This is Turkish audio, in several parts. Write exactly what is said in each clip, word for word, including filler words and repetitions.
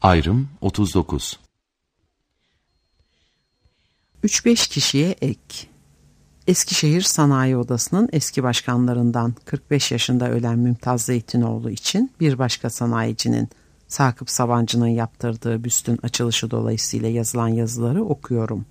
Ayrım otuz dokuz. üç beş kişiye ek. Eskişehir Sanayi Odası'nın eski başkanlarından kırk beş yaşında ölen Mümtaz Zeytinoğlu için bir başka sanayicinin Sakıp Sabancı'nın yaptırdığı büstün açılışı dolayısıyla yazılan yazıları okuyorum.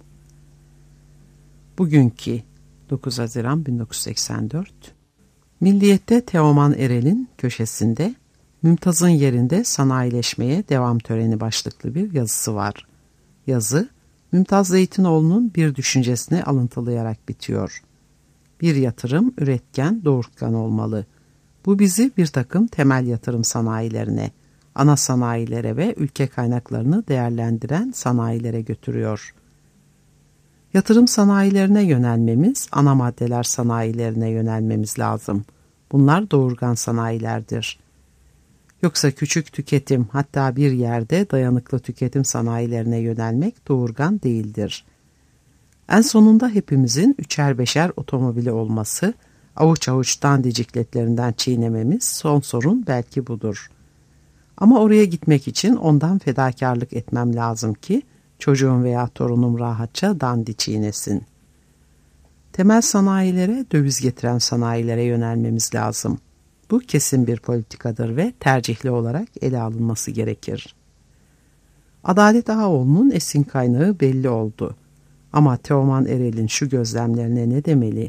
Bugünkü dokuz Haziran bin dokuz yüz seksen dört. Milliyet'te Teoman Erel'in köşesinde Mümtaz'ın yerinde sanayileşmeye devam töreni başlıklı bir yazısı var. Yazı, Mümtaz Zeytinoğlu'nun bir düşüncesini alıntılayarak bitiyor. Bir yatırım üretken, doğurtkan olmalı. Bu bizi bir takım temel yatırım sanayilerine, ana sanayilere ve ülke kaynaklarını değerlendiren sanayilere götürüyor. Yatırım sanayilerine yönelmemiz, ana maddeler sanayilerine yönelmemiz lazım. Bunlar doğurgan sanayilerdir. Yoksa küçük tüketim, hatta bir yerde dayanıklı tüketim sanayilerine yönelmek doğurgan değildir. En sonunda hepimizin üçer beşer otomobili olması, avuç avuç dandicikletlerinden çiğnememiz son sorun belki budur. Ama oraya gitmek için ondan fedakarlık etmem lazım ki çocuğum veya torunum rahatça dandi çiğnesin. Temel sanayilere, döviz getiren sanayilere yönelmemiz lazım. Bu kesin bir politikadır ve tercihli olarak ele alınması gerekir. Adalet Ağaoğlu'nun esin kaynağı belli oldu. Ama Teoman Erel'in şu gözlemlerine ne demeli?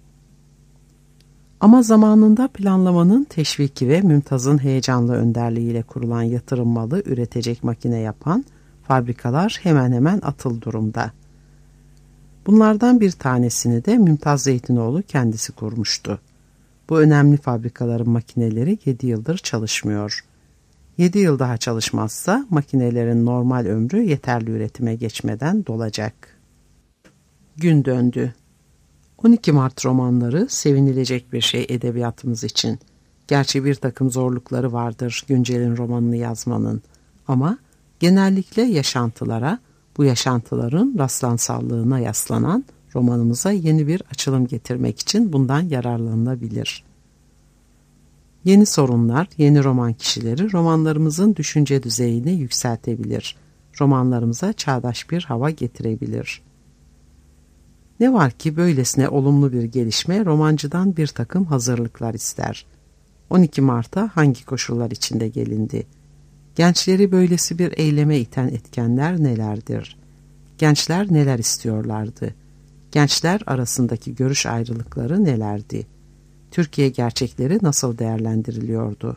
Ama zamanında planlamanın teşviki ve Mümtaz'ın heyecanlı önderliğiyle kurulan yatırım malı üretecek makine yapan fabrikalar hemen hemen atıl durumda. Bunlardan bir tanesini de Mümtaz Zeytinoğlu kendisi kurmuştu. Bu önemli fabrikaların makineleri yedi yıldır çalışmıyor. yedi yıl daha çalışmazsa makinelerin normal ömrü yeterli üretime geçmeden dolacak. Gün döndü. on iki Mart romanları sevinilecek bir şey edebiyatımız için. Gerçi bir takım zorlukları vardır güncelin romanını yazmanın. Ama genellikle yaşantılara, bu yaşantıların rastlansallığına yaslanan romanımıza yeni bir açılım getirmek için bundan yararlanılabilir. Yeni sorunlar, yeni roman kişileri romanlarımızın düşünce düzeyini yükseltebilir. Romanlarımıza çağdaş bir hava getirebilir. Ne var ki böylesine olumlu bir gelişme romancıdan bir takım hazırlıklar ister. on iki Mart'a hangi koşullar içinde gelindi? Gençleri böylesi bir eyleme iten etkenler nelerdir? Gençler neler istiyorlardı? Gençler arasındaki görüş ayrılıkları nelerdi? Türkiye gerçekleri nasıl değerlendiriliyordu?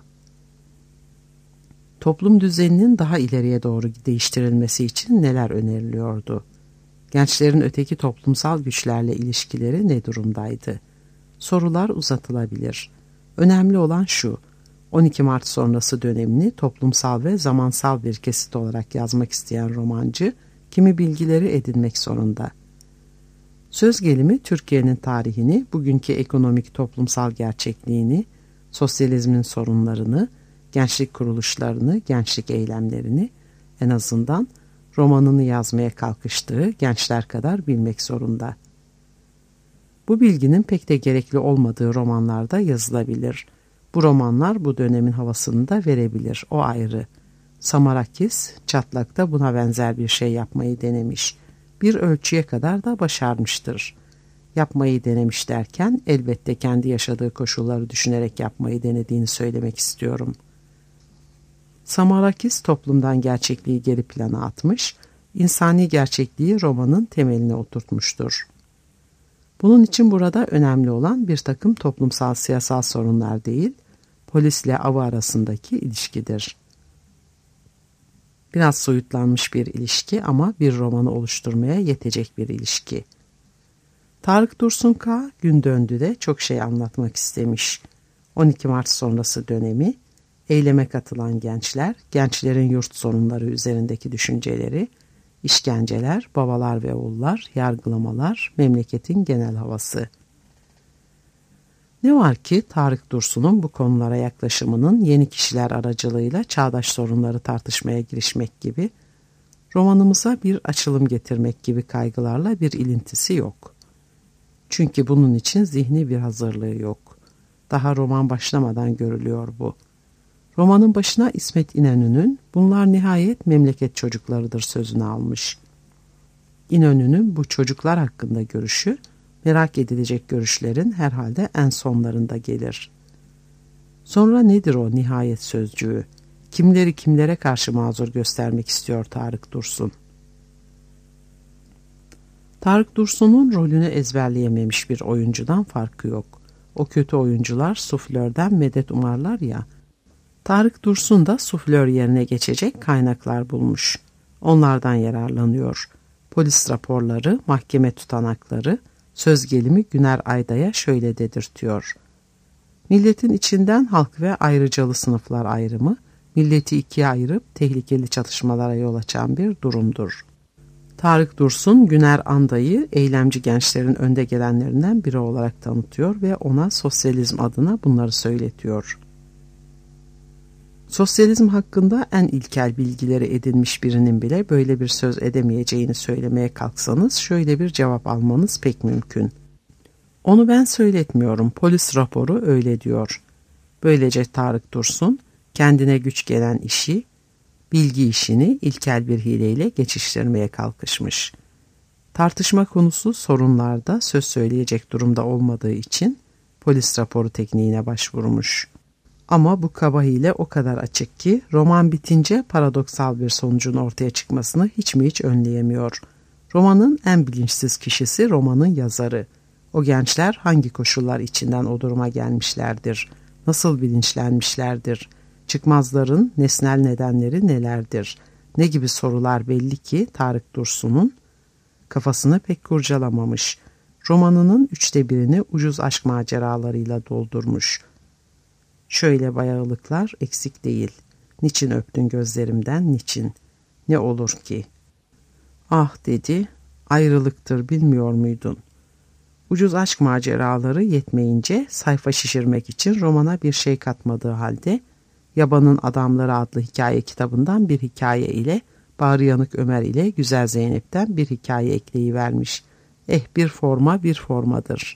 Toplum düzeninin daha ileriye doğru değiştirilmesi için neler öneriliyordu? Gençlerin öteki toplumsal güçlerle ilişkileri ne durumdaydı? Sorular uzatılabilir. Önemli olan şu, on iki Mart sonrası dönemini toplumsal ve zamansal bir kesit olarak yazmak isteyen romancı, kimi bilgileri edinmek zorunda. Söz gelimi Türkiye'nin tarihini, bugünkü ekonomik toplumsal gerçekliğini, sosyalizmin sorunlarını, gençlik kuruluşlarını, gençlik eylemlerini, en azından romanını yazmaya kalkıştığı gençler kadar bilmek zorunda. Bu bilginin pek de gerekli olmadığı romanlarda yazılabilir. Bu romanlar bu dönemin havasını da verebilir, o ayrı. Samarakis, Çatlak'ta buna benzer bir şey yapmayı denemiş. Bir ölçüye kadar da başarmıştır. Yapmayı denemiş derken elbette kendi yaşadığı koşulları düşünerek yapmayı denediğini söylemek istiyorum. Samarakis toplumdan gerçekliği geri plana atmış, insani gerçekliği romanın temeline oturtmuştur. Bunun için burada önemli olan bir takım toplumsal siyasal sorunlar değil, polisle avı arasındaki ilişkidir. Biraz soyutlanmış bir ilişki ama bir romanı oluşturmaya yetecek bir ilişki. Tarık Dursun Kağ Gün Döndü'de çok şey anlatmak istemiş. on iki Mart sonrası dönemi, eyleme katılan gençler, gençlerin yurt sorunları üzerindeki düşünceleri, işkenceler, babalar ve oğullar, yargılamalar, memleketin genel havası. Ne var ki Tarık Dursun'un bu konulara yaklaşımının yeni kişiler aracılığıyla çağdaş sorunları tartışmaya girişmek gibi, romanımıza bir açılım getirmek gibi kaygılarla bir ilintisi yok. Çünkü bunun için zihni bir hazırlığı yok. Daha roman başlamadan görülüyor bu. Romanın başına İsmet İnönü'nün "Bunlar nihayet memleket çocuklarıdır" sözünü almış. İnönü'nün bu çocuklar hakkında görüşü, merak edilecek görüşlerin herhalde en sonlarında gelir. Sonra nedir o nihayet sözcüğü? Kimleri kimlere karşı mazur göstermek istiyor Tarık Dursun? Tarık Dursun'un rolünü ezberleyememiş bir oyuncudan farkı yok. O kötü oyuncular suflörden medet umarlar ya. Tarık Dursun da suflör yerine geçecek kaynaklar bulmuş. Onlardan yararlanıyor. Polis raporları, mahkeme tutanakları, söz gelimi Güner Ayda'ya şöyle dedirtiyor. Milletin içinden halk ve ayrıcalı sınıflar ayrımı, milleti ikiye ayırıp tehlikeli çatışmalara yol açan bir durumdur. Tarık Dursun, Güner Anda'yı eylemci gençlerin önde gelenlerinden biri olarak tanıtıyor ve ona sosyalizm adına bunları söyletiyor. Sosyalizm hakkında en ilkel bilgileri edinmiş birinin bile böyle bir söz edemeyeceğini söylemeye kalksanız şöyle bir cevap almanız pek mümkün. Onu ben söyletmiyorum, polis raporu öyle diyor. Böylece Tarık Dursun kendine güç gelen işi, bilgi işini ilkel bir hileyle geçiştirmeye kalkışmış. Tartışma konusu sorunlarda söz söyleyecek durumda olmadığı için polis raporu tekniğine başvurmuş. Ama bu kaba hile o kadar açık ki roman bitince paradoksal bir sonucun ortaya çıkmasını hiç mi hiç önleyemiyor. Romanın en bilinçsiz kişisi romanın yazarı. O gençler hangi koşullar içinden o duruma gelmişlerdir? Nasıl bilinçlenmişlerdir? Çıkmazların nesnel nedenleri nelerdir? Ne gibi sorular belli ki Tarık Dursun'un kafasını pek kurcalamamış. Romanının üçte birini ucuz aşk maceralarıyla doldurmuş. Şöyle bayağılıklar eksik değil. Niçin öptün gözlerimden, niçin? Ne olur ki? Ah dedi, ayrılıktır bilmiyor muydun? Ucuz aşk maceraları yetmeyince sayfa şişirmek için romana bir şey katmadığı halde Yabanın Adamları adlı hikaye kitabından bir hikaye ile Bağrı Yanık Ömer ile Güzel Zeynep'ten bir hikaye ekleyivermiş. Eh bir forma bir formadır.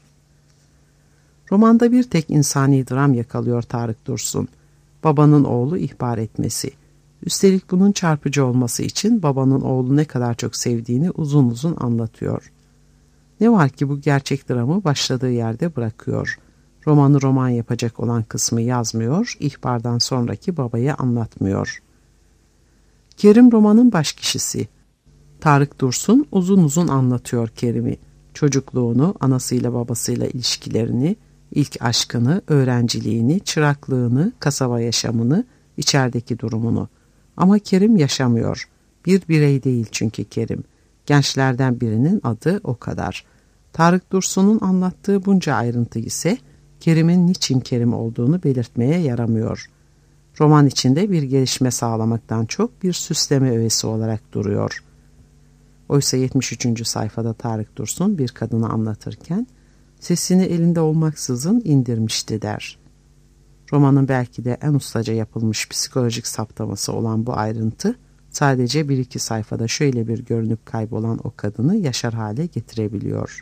Romanda bir tek insani dram yakalıyor Tarık Dursun. Babanın oğlu ihbar etmesi. Üstelik bunun çarpıcı olması için babanın oğlu ne kadar çok sevdiğini uzun uzun anlatıyor. Ne var ki bu gerçek dramı başladığı yerde bırakıyor. Romanı roman yapacak olan kısmı yazmıyor, ihbardan sonraki babayı anlatmıyor. Kerim romanın baş kişisi. Tarık Dursun uzun uzun anlatıyor Kerim'i. Çocukluğunu, anasıyla babasıyla ilişkilerini, ilk aşkını, öğrenciliğini, çıraklığını, kasaba yaşamını, içerideki durumunu. Ama Kerim yaşamıyor. Bir birey değil çünkü Kerim. Gençlerden birinin adı o kadar. Tarık Dursun'un anlattığı bunca ayrıntı ise Kerim'in niçin Kerim olduğunu belirtmeye yaramıyor. Roman içinde bir gelişme sağlamaktan çok bir süsleme öğesi olarak duruyor. Oysa yetmiş üçüncü sayfada Tarık Dursun bir kadını anlatırken sesini elinde olmaksızın indirmişti der. Romanın belki de en ustaca yapılmış psikolojik saptaması olan bu ayrıntı sadece bir iki sayfada şöyle bir görünüp kaybolan o kadını yaşar hale getirebiliyor.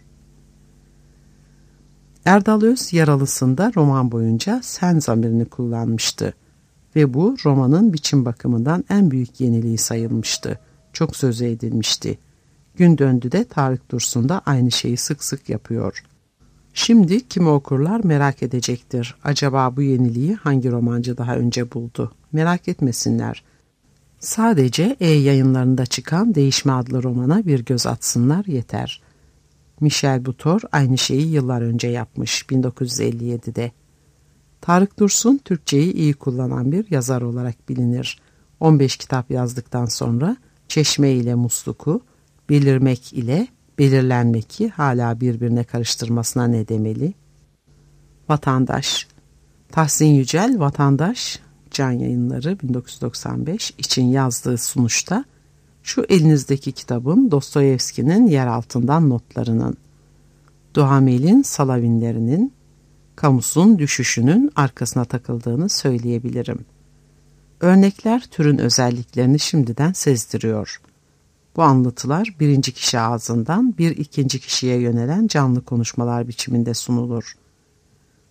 Erdal Öz Yaralısı'nda roman boyunca sen zamirini kullanmıştı ve bu romanın biçim bakımından en büyük yeniliği sayılmıştı. Çok sözü edilmişti. Gün döndü de Tarık Dursun da aynı şeyi sık sık yapıyor. Şimdi kimi okurlar merak edecektir. Acaba bu yeniliği hangi romancı daha önce buldu? Merak etmesinler. Sadece E-Yayınlarında çıkan Değişme adlı romana bir göz atsınlar yeter. Michel Butor aynı şeyi yıllar önce yapmış bin dokuz yüz elli yedide. Tarık Dursun Türkçeyi iyi kullanan bir yazar olarak bilinir. on beş kitap yazdıktan sonra Çeşme ile Musluk'u, belirmek ile belirlenmeki hala birbirine karıştırmasına ne demeli? Vatandaş. Tahsin Yücel Vatandaş, Can Yayınları bin dokuz yüz doksan beş için yazdığı sunuşta şu elinizdeki kitabın Dostoyevski'nin Yer Altından Notlarının, Duhamel'in Salavinlerinin, Camus'un Düşüşünün arkasına takıldığını söyleyebilirim. Örnekler türün özelliklerini şimdiden sezdiriyor. Bu anlatılar birinci kişi ağzından bir ikinci kişiye yönelen canlı konuşmalar biçiminde sunulur.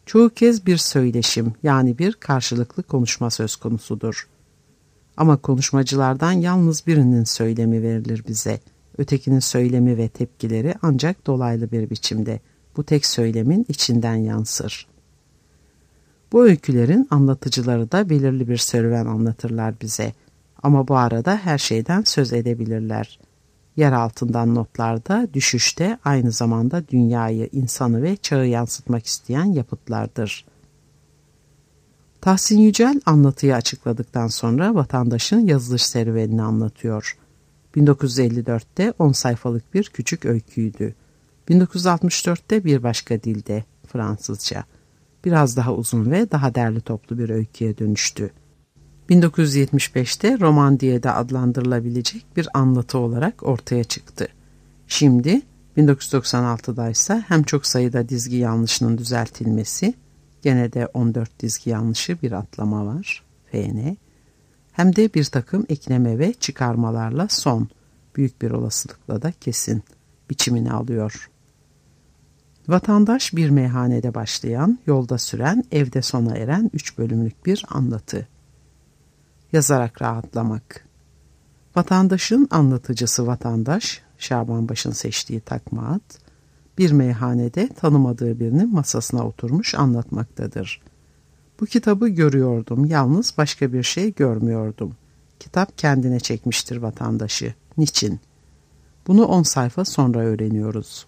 Çoğu kez bir söyleşim, yani bir karşılıklı konuşma söz konusudur. Ama konuşmacılardan yalnız birinin söylemi verilir bize. Ötekinin söylemi ve tepkileri ancak dolaylı bir biçimde bu tek söylemin içinden yansır. Bu öykülerin anlatıcıları da belirli bir serüven anlatırlar bize. Ama bu arada her şeyden söz edebilirler. Yer altından notlarda, düşüşte aynı zamanda dünyayı, insanı ve çağı yansıtmak isteyen yapıtlardır. Tahsin Yücel anlatıyı açıkladıktan sonra vatandaşın yazılış serüvenini anlatıyor. bin dokuz yüz elli dörtte on sayfalık bir küçük öyküydü. bin dokuz yüz altmış dörtte bir başka dilde, Fransızca. Biraz daha uzun ve daha derli toplu bir öyküye dönüştü. bin dokuz yüz yetmiş beşte roman diye de adlandırılabilecek bir anlatı olarak ortaya çıktı. Şimdi bin dokuz yüz doksan altıda ise hem çok sayıda dizgi yanlışının düzeltilmesi, gene de on dört dizgi yanlışı bir atlama var, F N, hem de bir takım ekleme ve çıkarmalarla son, büyük bir olasılıkla da kesin biçimini alıyor. Vatandaş bir meyhanede başlayan, yolda süren, evde sona eren üç bölümlük bir anlatı. Yazarak rahatlamak. Vatandaşın anlatıcısı vatandaş, Şabanbaş'ın seçtiği takma ad, bir meyhanede tanımadığı birinin masasına oturmuş anlatmaktadır. Bu kitabı görüyordum, yalnız başka bir şey görmüyordum. Kitap kendine çekmiştir vatandaşı. Niçin? Bunu on sayfa sonra öğreniyoruz.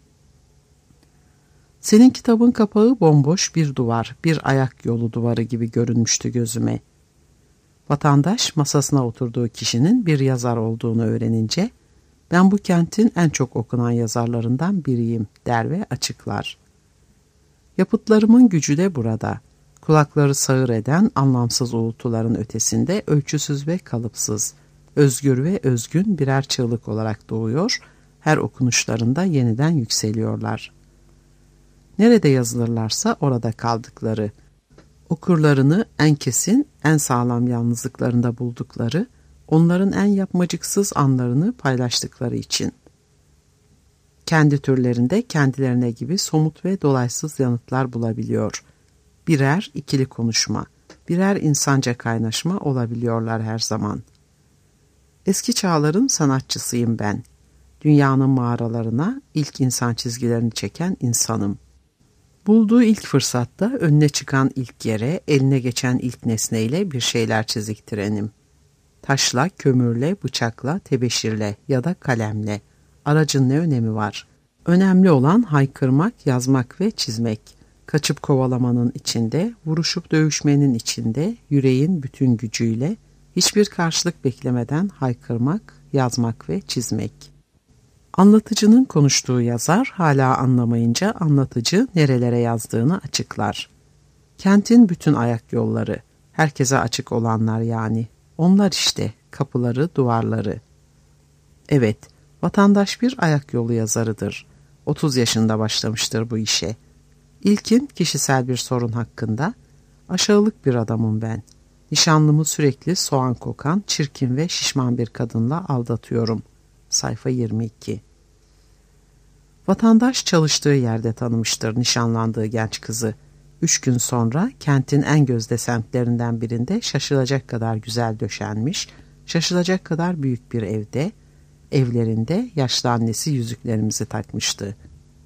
Senin kitabın kapağı bomboş bir duvar, bir ayak yolu duvarı gibi görünmüştü gözüme. Vatandaş masasına oturduğu kişinin bir yazar olduğunu öğrenince, ben bu kentin en çok okunan yazarlarından biriyim der ve açıklar. Yapıtlarımın gücü de burada. Kulakları sağır eden anlamsız uğultuların ötesinde ölçüsüz ve kalıpsız, özgür ve özgün birer çığlık olarak doğuyor, her okunuşlarında yeniden yükseliyorlar. Nerede yazılırlarsa orada kaldıkları, okurlarını en kesin, en sağlam yalnızlıklarında buldukları, onların en yapmacıksız anlarını paylaştıkları için. Kendi türlerinde kendilerine gibi somut ve dolaysız yanıtlar bulabiliyor. Birer ikili konuşma, birer insanca kaynaşma olabiliyorlar her zaman. Eski çağların sanatçısıyım ben. Dünyanın mağaralarına ilk insan çizgilerini çeken insanım. Bulduğu ilk fırsatta önüne çıkan ilk yere, eline geçen ilk nesneyle bir şeyler çiziktirenim. Taşla, kömürle, bıçakla, tebeşirle ya da kalemle. Aracın ne önemi var? Önemli olan haykırmak, yazmak ve çizmek. Kaçıp kovalamanın içinde, vuruşup dövüşmenin içinde, yüreğin bütün gücüyle, hiçbir karşılık beklemeden haykırmak, yazmak ve çizmek. Anlatıcının konuştuğu yazar hala anlamayınca anlatıcı nerelere yazdığını açıklar. Kentin bütün ayak yolları, herkese açık olanlar yani. Onlar işte, kapıları, duvarları. Evet, vatandaş bir ayak yolu yazarıdır. otuz yaşında başlamıştır bu işe. İlkin kişisel bir sorun hakkında, aşağılık bir adamım ben. Nişanlımı sürekli soğan kokan, çirkin ve şişman bir kadınla aldatıyorum. Sayfa yirmi iki. Vatandaş çalıştığı yerde tanımıştır nişanlandığı genç kızı. Üç gün sonra kentin en gözde semtlerinden birinde şaşılacak kadar güzel döşenmiş, şaşılacak kadar büyük bir evde, evlerinde yaşlı annesi yüzüklerimizi takmıştı.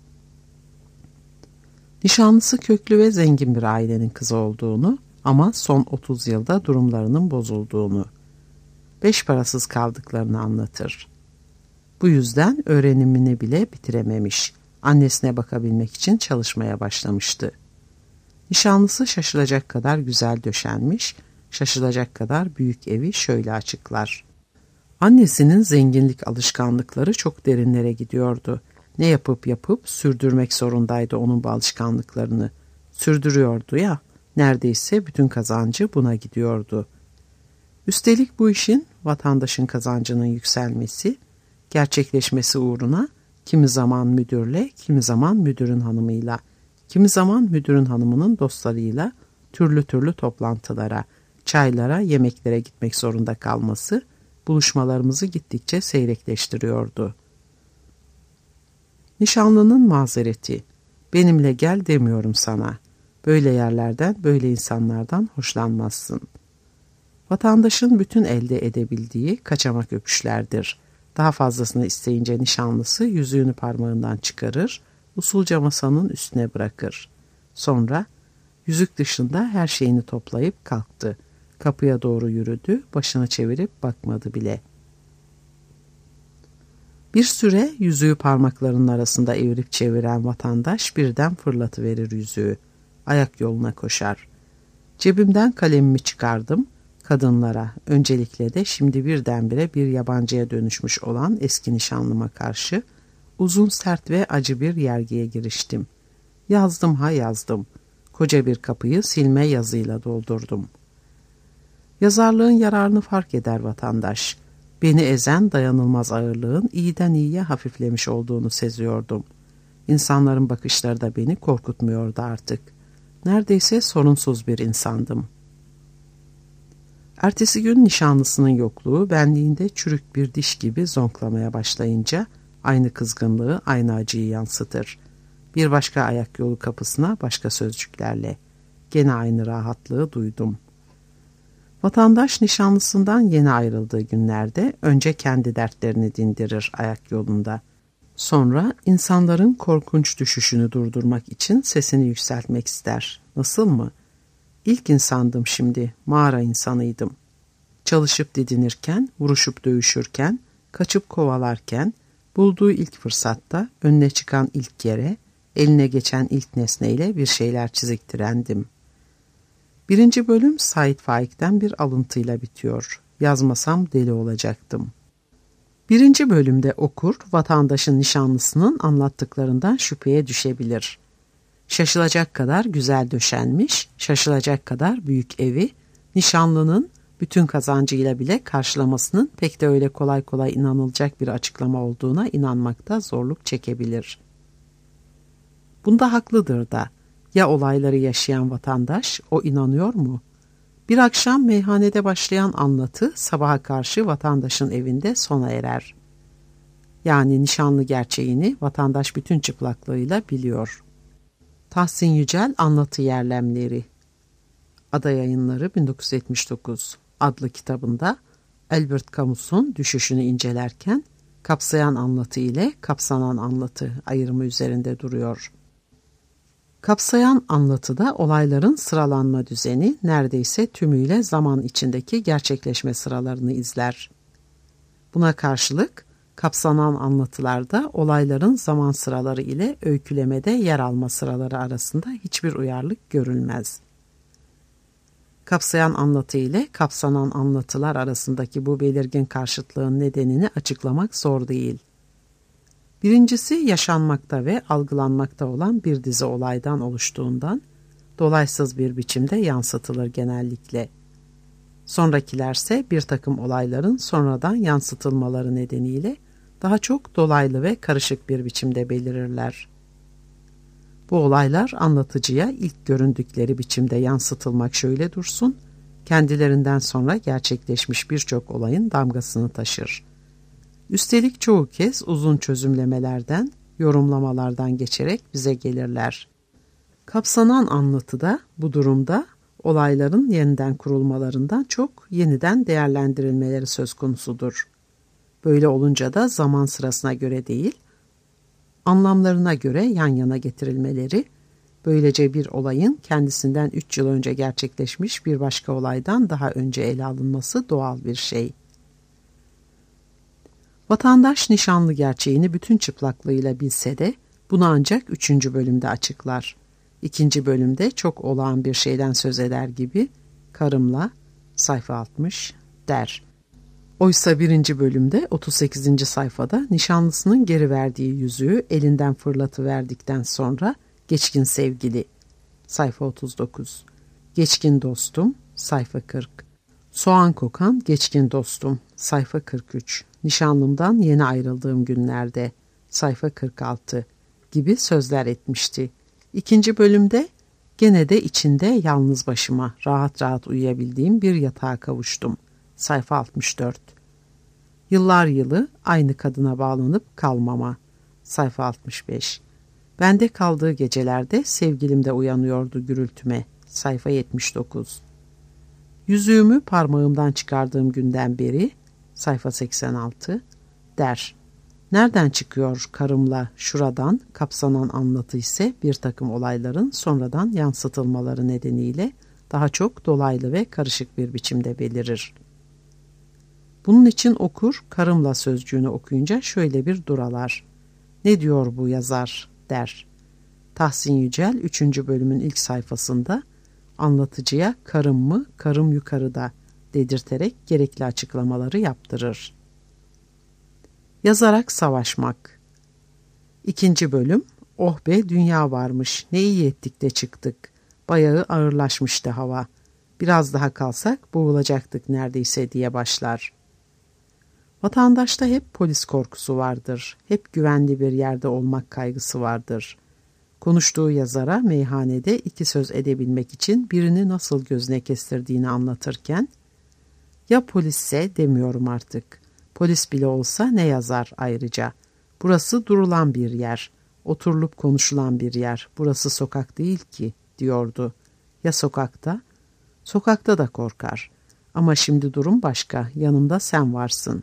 Nişanlısı köklü ve zengin bir ailenin kızı olduğunu ama son otuz yılda durumlarının bozulduğunu, beş parasız kaldıklarını anlatır. Bu yüzden öğrenimini bile bitirememiş, annesine bakabilmek için çalışmaya başlamıştı. Nişanlısı şaşılacak kadar güzel döşenmiş, şaşılacak kadar büyük evi şöyle açıklar. Annesinin zenginlik alışkanlıkları çok derinlere gidiyordu. Ne yapıp yapıp sürdürmek zorundaydı onun bu alışkanlıklarını. Sürdürüyordu ya, neredeyse bütün kazancı buna gidiyordu. Üstelik bu işin vatandaşın kazancının yükselmesi, gerçekleşmesi uğruna kimi zaman müdürle, kimi zaman müdürün hanımıyla, kimi zaman müdürün hanımının dostlarıyla türlü türlü toplantılara, çaylara, yemeklere gitmek zorunda kalması buluşmalarımızı gittikçe seyrekleştiriyordu. Nişanlının mazereti, benimle gel demiyorum sana. Böyle yerlerden, böyle insanlardan hoşlanmazsın. Vatandaşın bütün elde edebildiği kaçamak öpüşlerdir. Daha fazlasını isteyince nişanlısı yüzüğünü parmağından çıkarır, usulca masanın üstüne bırakır. Sonra yüzük dışında her şeyini toplayıp kalktı. Kapıya doğru yürüdü, başını çevirip bakmadı bile. Bir süre yüzüğü parmaklarının arasında evirip çeviren vatandaş birden fırlatıverir yüzüğü. Ayak yoluna koşar. Cebimden kalemimi çıkardım. Kadınlara, öncelikle de şimdi birdenbire bir yabancıya dönüşmüş olan eski nişanlıma karşı uzun, sert ve acı bir yergiye giriştim. Yazdım ha yazdım. Koca bir kapıyı silme yazıyla doldurdum. Yazarlığın yararını fark eder vatandaş. Beni ezen dayanılmaz ağırlığın iyiden iyiye hafiflemiş olduğunu seziyordum. İnsanların bakışları da beni korkutmuyordu artık. Neredeyse sorunsuz bir insandım. Ertesi gün nişanlısının yokluğu benliğinde çürük bir diş gibi zonklamaya başlayınca aynı kızgınlığı, aynı acıyı yansıtır. Bir başka ayak yolu kapısına başka sözcüklerle. Gene aynı rahatlığı duydum. Vatandaş nişanlısından yeni ayrıldığı günlerde önce kendi dertlerini dindirir ayak yolunda. Sonra insanların korkunç düşüşünü durdurmak için sesini yükseltmek ister. Nasıl mı? İlk insandım şimdi, mağara insanıydım. Çalışıp didinirken, vuruşup dövüşürken, kaçıp kovalarken, bulduğu ilk fırsatta önüne çıkan ilk yere, eline geçen ilk nesneyle bir şeyler çiziktirendim. Birinci bölüm Said Faik'ten bir alıntıyla bitiyor. Yazmasam deli olacaktım. Birinci bölümde okur, vatandaşın nişanlısının anlattıklarından şüpheye düşebilir. Şaşılacak kadar güzel döşenmiş, şaşılacak kadar büyük evi, nişanlının bütün kazancıyla bile karşılamasının pek de öyle kolay kolay inanılacak bir açıklama olduğuna inanmakta zorluk çekebilir. Bunda haklıdır da, ya olayları yaşayan vatandaş, o inanıyor mu? Bir akşam meyhanede başlayan anlatı sabaha karşı vatandaşın evinde sona erer. Yani nişanlı gerçeğini vatandaş bütün çıplaklığıyla biliyor. Tahsin Yücel Anlatı Yerlemleri Ada Yayınları bin dokuz yüz yetmiş dokuz adlı kitabında Albert Camus'un düşüşünü incelerken kapsayan anlatı ile kapsanan anlatı ayrımı üzerinde duruyor. Kapsayan anlatıda olayların sıralanma düzeni neredeyse tümüyle zaman içindeki gerçekleşme sıralarını izler. Buna karşılık kapsanan anlatılarda olayların zaman sıraları ile öykülemede yer alma sıraları arasında hiçbir uyarlık görülmez. Kapsayan anlatı ile kapsanan anlatılar arasındaki bu belirgin karşıtlığın nedenini açıklamak zor değil. Birincisi yaşanmakta ve algılanmakta olan bir dizi olaydan oluştuğundan dolaysız bir biçimde yansıtılır genellikle. Sonrakilerse bir takım olayların sonradan yansıtılmaları nedeniyle daha çok dolaylı ve karışık bir biçimde belirirler. Bu olaylar anlatıcıya ilk göründükleri biçimde yansıtılmak şöyle dursun, kendilerinden sonra gerçekleşmiş birçok olayın damgasını taşır. Üstelik çoğu kez uzun çözümlemelerden, yorumlamalardan geçerek bize gelirler. Kapsanan anlatıda bu durumda olayların yeniden kurulmalarından çok yeniden değerlendirilmeleri söz konusudur. Böyle olunca da zaman sırasına göre değil, anlamlarına göre yan yana getirilmeleri, böylece bir olayın kendisinden üç yıl önce gerçekleşmiş bir başka olaydan daha önce ele alınması doğal bir şey. Vatandaş nişanlı gerçeğini bütün çıplaklığıyla bilse de bunu ancak üçüncü bölümde açıklar. İkinci bölümde çok olağan bir şeyden söz eder gibi karımla sayfa altmış der. Oysa birinci bölümde otuz sekizinci sayfada nişanlısının geri verdiği yüzüğü elinden fırlatıverdikten sonra geçkin sevgili sayfa otuz dokuz, geçkin dostum sayfa kırk, soğan kokan geçkin dostum sayfa kırk üç, nişanlımdan yeni ayrıldığım günlerde sayfa kırk altı gibi sözler etmişti. İkinci bölümde gene de içinde yalnız başıma rahat rahat uyuyabildiğim bir yatağa kavuştum. Sayfa altmış dört. Yıllar yılı aynı kadına bağlanıp kalmama. Sayfa altmış beş. Bende kaldığı gecelerde sevgilim de uyanıyordu gürültüme. Sayfa yetmiş dokuz. Yüzüğümü parmağımdan çıkardığım günden beri, sayfa seksen altı, der. Nereden çıkıyor karımla şuradan kapsanan anlatı ise bir takım olayların sonradan yansıtılmaları nedeniyle daha çok dolaylı ve karışık bir biçimde belirir. Bunun için okur karımla sözcüğünü okuyunca şöyle bir duralar. Ne diyor bu yazar der. Tahsin Yücel üçüncü bölümün ilk sayfasında anlatıcıya karım mı karım yukarıda dedirterek gerekli açıklamaları yaptırır. Yazarak savaşmak. İkinci bölüm. Oh be dünya varmış, ne iyi ettik de çıktık. Bayağı ağırlaşmıştı hava. Biraz daha kalsak boğulacaktık neredeyse diye başlar. Vatandaşta hep polis korkusu vardır. Hep güvenli bir yerde olmak kaygısı vardır. Konuştuğu yazara meyhanede iki söz edebilmek için birini nasıl gözüne kestirdiğini anlatırken, ya polisse demiyorum artık. Polis bile olsa ne yazar ayrıca. Burası durulan bir yer, oturulup konuşulan bir yer. Burası sokak değil ki diyordu. Ya sokakta? Sokakta da korkar. Ama şimdi durum başka. Yanımda sen varsın.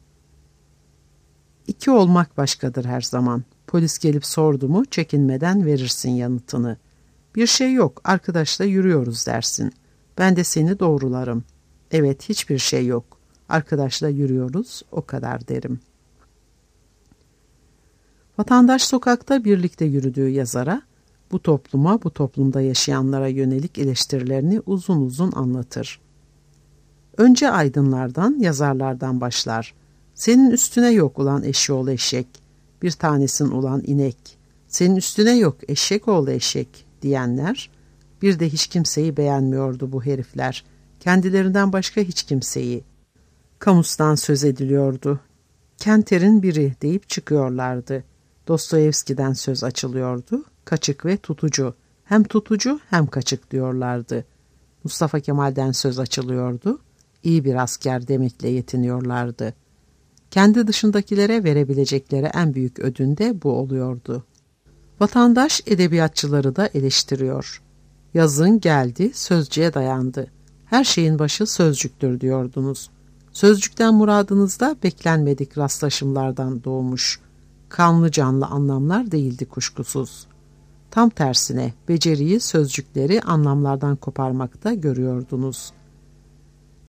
İki olmak başkadır her zaman. Polis gelip sordu mu çekinmeden verirsin yanıtını. Bir şey yok, arkadaşla yürüyoruz dersin. Ben de seni doğrularım. Evet, hiçbir şey yok. Arkadaşla yürüyoruz, o kadar derim. Vatandaş sokakta birlikte yürüdüğü yazara, bu topluma, bu toplumda yaşayanlara yönelik eleştirilerini uzun uzun anlatır. Önce aydınlardan, yazarlardan başlar. Senin üstüne yok ulan eşeğoğlu eşek, bir tanesin ulan inek. Senin üstüne yok eşek oğlu eşek diyenler, bir de hiç kimseyi beğenmiyordu bu herifler. Kendilerinden başka hiç kimseyi. Kamustan söz ediliyordu. Kenter'in biri deyip çıkıyorlardı. Dostoyevski'den söz açılıyordu. Kaçık ve tutucu. Hem tutucu hem kaçık diyorlardı. Mustafa Kemal'den söz açılıyordu. İyi bir asker demekle yetiniyorlardı. Kendi dışındakilere verebilecekleri en büyük ödün de bu oluyordu. Vatandaş edebiyatçıları da eleştiriyor. Yazın geldi, sözcüğe dayandı. Her şeyin başı sözcüktür diyordunuz. Sözcükten muradınız da beklenmedik rastlaşımlardan doğmuş. Kanlı canlı anlamlar değildi kuşkusuz. Tam tersine beceriyi sözcükleri anlamlardan koparmakta görüyordunuz.